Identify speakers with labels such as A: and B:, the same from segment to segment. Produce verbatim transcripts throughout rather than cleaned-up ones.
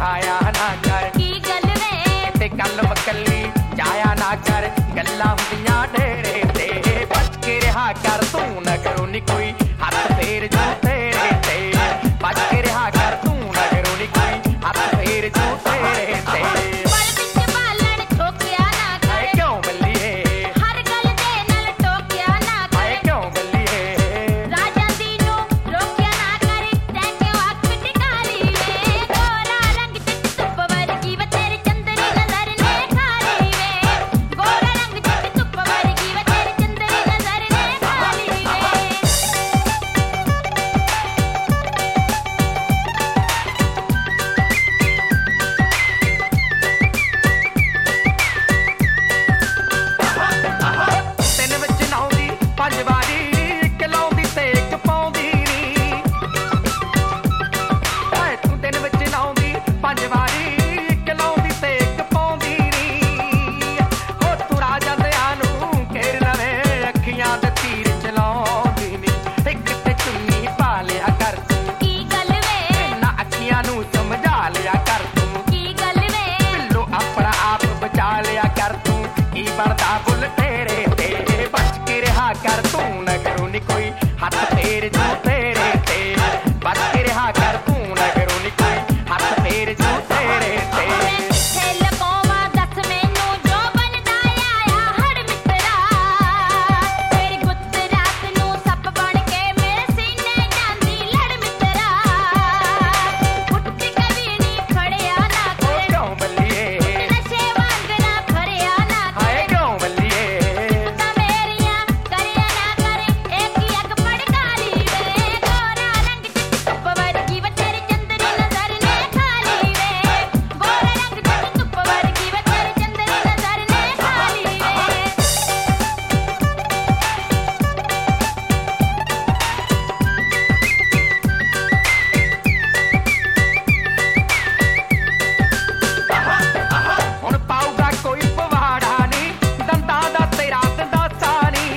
A: ਖਾਇਆ ਨਾ ਕਰ।
B: ਕੀ ਗੱਲ ਵੇ
A: ਤੇ ਗੱਲ ਮਕੱਲੀ ਜਾਇਆ ਨਾ ਕਰ, ਗੱਲਾਂ ਹੁੰਦੀਆਂ ਢੇਰੇ ਤੇ। ਬਚ ਕੇ ਰਿਹਾ ਕਰ ਤੂੰ ਨਗਰੋਂ ਨੀ ਕੋਈ ਹੱਥ ਫੇਰ ਜੂ ਤੇਰੇ ਤੇ। ਬਚ ਕੇ ਰਿਹਾ ਕਰ ਤੂੰ ਨਗਰੋਂ ਨੀ ਕੋਈ ਹੱਥ ਫੇਰ ਜੂ ਤੇਰੇ ਤੇ।
B: ਪਲ ਵਿੱਚ ਬਾਲਣ ਠੋਕਿਆ ਨਾ ਕਰ।
A: ਹਾਏ ਕਿਉਂ ਬੱਲੀਏ,
B: ਹਰ ਗੱਲ ਦੇ ਨਾਲ ਟੋਕਿਆ ਨਾ
A: ਹਾਏ
B: ਕਰ।
A: ਕਿਉਂ ਬੱਲੀਏ,
B: ਰਾਜਾ ਦੀ ਨੂੰ ਰੋਕਿਆ ਨਾ ਕਰ। ਤੈਂ ਕਿਉਂ ਅੱਖ ਟਿਕਾਲੀ ਵੇ, ਗੋਰਾ ਰੰਗ ਚਿੱਟੀ ਧੁੱਪ ਵਰਗੀ ਵੇ ਤੇਰੀ ਚੰਦਰੀ ਨਜ਼ਰ ਨੇ ਖਾਲੀ ਵੇ। ਗੋਰਾ ਰੰਗ ਚਿੱਟੀ ਧੁੱਪ ਵਰਗੀ ਵੇ ਤੇਰੀ ਚੰਦਰੀ ਨਜ਼ਰ ਨੇ ਖਾਲੀ ਵੇ।
A: ਤਿੰਨ ਵਿੱਚ ਨਹਾਉਂਦੀ ਪੰਜ ਵਾਰੀ, ਇੱਕ ਲਾਉਂਦੀ ਤੇ ਇੱਕ ਪਾਉਂਦੀ ਨੀ। ਹਾਏ ਤੂੰ ਤਿੰਨ ਵਿੱਚ ਨਹਾਉਂਦੀ ਪੰਜ ਵਾਰੀ, ਇੱਕ ਲਾਉਂਦੀ ਤੇ ਇੱਕ ਪਾਉਂਦੀ ਨੀ। ਹੋ ਤੂੰ ਰਾਜਾ ਦਿਆਂ ਨੂੰ ਘੇਰ ਲਵੇਂ, ਅੱਖੀਆਂ ਦੇ ਤੀਰ ਚਲਾਉਂਦੀ ਨੀ। ਇੱਕ ਤੇ ਚੁੰਨੀ ਪਾ ਲਿਆ ਕਰ ਤੂੰ,
B: ਕੀ ਗੱਲ ਵੇ
A: ਨਾ ਅੱਖੀਆਂ ਨੂੰ ਸਮਝਾ ਲਿਆ ਕਰ ਤੂੰ।
B: ਕੀ ਗੱਲ ਵੇ
A: ਪਿੱਲੋ ਆਪਣਾ ਆਪ ਬਚਾ ਲਿਆ ਕਰ ਤੂੰ, ਕੀ ਬਣਦਾ ਬੁੱਲ ਤੇਰੇ ਤੇ। ਬਚ ਕੇ ਰਿਹਾ ਕਰ ਤੂੰ ਨਗਰੋਂ ਨੀ ਕੋਈ ਹੱਥ ਫੇਰ ਜੂ ਤੇਰੇ ਤੇ। ਬਚ ਕੇ ਰਿਹਾ ਕਰ ਤੂੰ ਨਗਰੋਂ ਨੀ ਕੋਈ ਹੱਥ ਫੇਰ ਜੂ ਤੇਰੇ ਤੇ।
B: ਮੈਂ ਕਿੱਥੇ ਲਗਾਵਾਂ ਦੱਸ ਮੈਨੂੰ ਜੋ ਬਣਦਾ ਆਇਆ ਹੜ ਮਿੱਤਰਾ। ਤੇਰੀ ਗੁੱਤ ਰਾਤ ਨੂੰ ਸੱਪ ਬਣ ਕੇ ਮੇਰੇ ਸੀਨੇ ਜਾਂਦੀ ਲੜ ਮਿੱਤਰਾ। ਉੱਠ ਕਵੀ ਨੀ ਖੜਿਆ ਨਾ
A: ਓ
B: ਕਰ,
A: ਕਿਉਂ ਬੱਲੀਏ,
B: ਨਸ਼ੇ ਵਾਂਗ ਨਾ ਖੜਿਆ ਨਾ ਕਰ।
A: ਹਾਏ ਕਿਉਂ ਬੱਲੀਏ,
B: ਤਾਂ ਮੇਰੀਆਂ ਕਰਿਆ ਨਾ ਕਰ, ਇੱਕ ਹੀ ਅੱਗ ਪੜਕਾਲੀ ਵੇ। ਗੋਰਾ ਰੰਗ ਚਿੱਟੀ ਧੁੱਪ ਵਰਗੀ ਵੇ ਤੇਰੀ ਚੰਦਰੀ ਨਜ਼ਰ ਨੇ ਖਾਲੀ ਵੇ। ਗੋਰਾ ਰੰਗ ਚਿੱਟੀ ਧੁੱਪ ਵਰਗੀ ਵੇ ਤੇਰੀ ਚੰਦਰੀ ਨਜ਼ਰ ਨੇ ਖਾਲੀ ਵੇ।
A: ਹੁਣ ਪਾਊਗਾ ਕੋਈ ਪਵਾੜਾ ਨੀ, ਦੰਦਾਂ ਦਾ ਤੇਰਾ ਦੰਦਾਸਾ ਨੀ।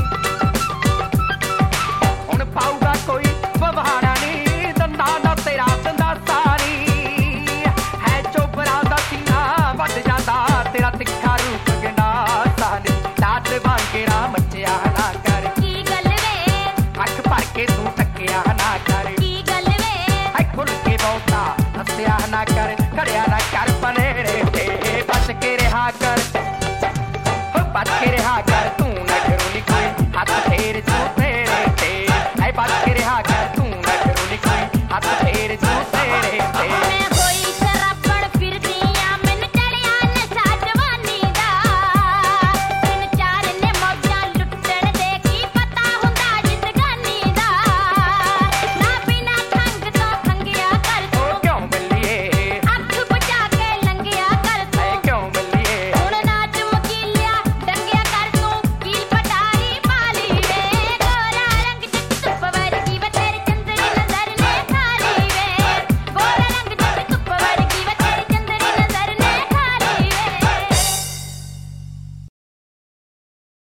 A: ਹੁਣ ਪਾਊਗਾ ਕੋਈ ਪਵਾੜਾ ਨੀ, ਦੰਦਾਂ ਦਾ ਤੇਰਾ ਦੰਦਾਸਾ ਨੀ। ਹੈ ਚੋਬਰਾ ਦਾ ਸੀਨਾ ਵੱਢ ਜਾਂਦਾ, ਤੇਰਾ ਤਿੱਖਾ ਰੂਪ ਗੰਡਾਸਾ ਨੀ। ਲਾਟ ਵਾਂਗੇਰਾ ਮੱਚਿਆ ਨਾ ਕਰ,
B: ਕੀ ਗੱਲ ਵੇ
A: ਅੱਖ ਭਰ ਕੇ ਤੂੰ ਤੱਕਿਆ ਨਾ ਕਰ।
B: ਕੀ ਗੱਲ ਵੇ
A: ਹਾਏ ਖੁੱਲ ਕੇ ਬਹੁਤਾ ਹੱਸਿਆ ਨਾ ਕਰ, ਖੜਿਆ ਨਾ ਕਰ ਪਨੇੜੇ ਤੇ। ਬਚ ਕੇ ਰਿਹਾ ਕਰ, ਹੋ ਬਚ ਕੇ ਰਿਹਾ ਕਰ ਤੂੰ